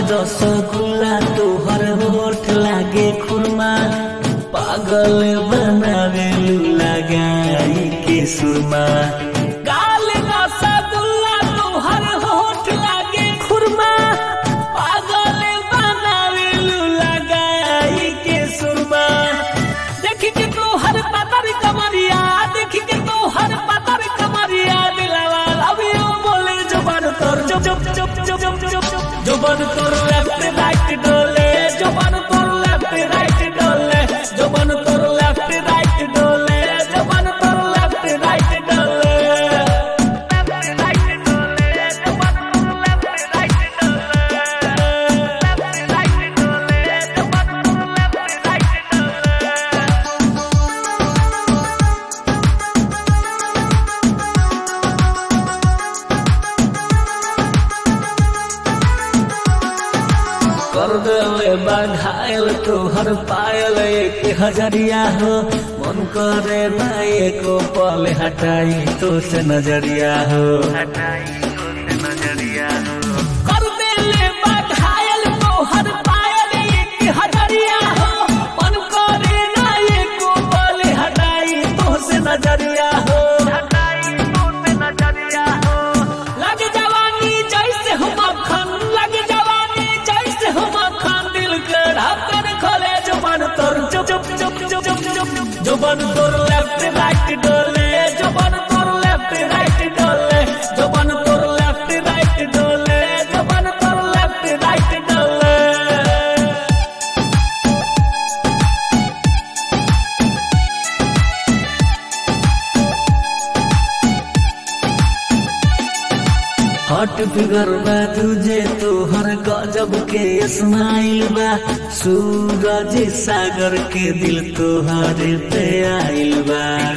रसगुल्ला तोहर होठ लागे खुरमा, पागल बनावेलू लगाई के सुरमा। गाल रसगुल्ला तोहर होठ लागे खुरमा, पागल बनावेलू लगाई के सुरमा। देखी के तोहर पातर कमरिया, देखी के तोहर पातर कमरिया, दिलवा लव यू बोले जुबान तोर चुप चुप चुप चुप चुप चुप चुप। जुबान तोर लेफ्ट राइट डोले, जुबान तोर लेफ्ट राइट डोले, जुबान तोर लेफ्ट राइट डोले, जुबान तोर लेफ्ट राइट डोले, लेफ्ट राइट डोले, जुबान तोर लेफ्ट राइट डोले, लेफ्ट राइट डोले, जुबान तोर लेफ्ट राइट डोले। कर देले बाघायल तोहर पायल 1000 हो, मन करे ना एको पल हटाई तो से नजरिया हो, हटाई तो से नजरिया हो। कर देले बाघायल तोहर पायल 1000 हो, मन करे ना एको पल हटाई तो से नजरिया हो, हटाई तो से नजरिया हो। लग जवानी जैसे हो मक्खन, लग जवानी जैसे हो मक्खन, दिल के ढक्कन खोले जुबान तोर चुप चुप चुप चुप चुप चुप। जुबान तोर लेफ्ट राइट डोले, जुबान तोर लेफ्ट राइट डोले, जुबान तोर लेफ्ट राइट डोले, जुबान तोर लेफ्ट राइट डोले। हॉट फिगर बा तुझे तोहर गजब के स्माइल बा, सूरज सागर के दिल तोहरे पे आइल बा।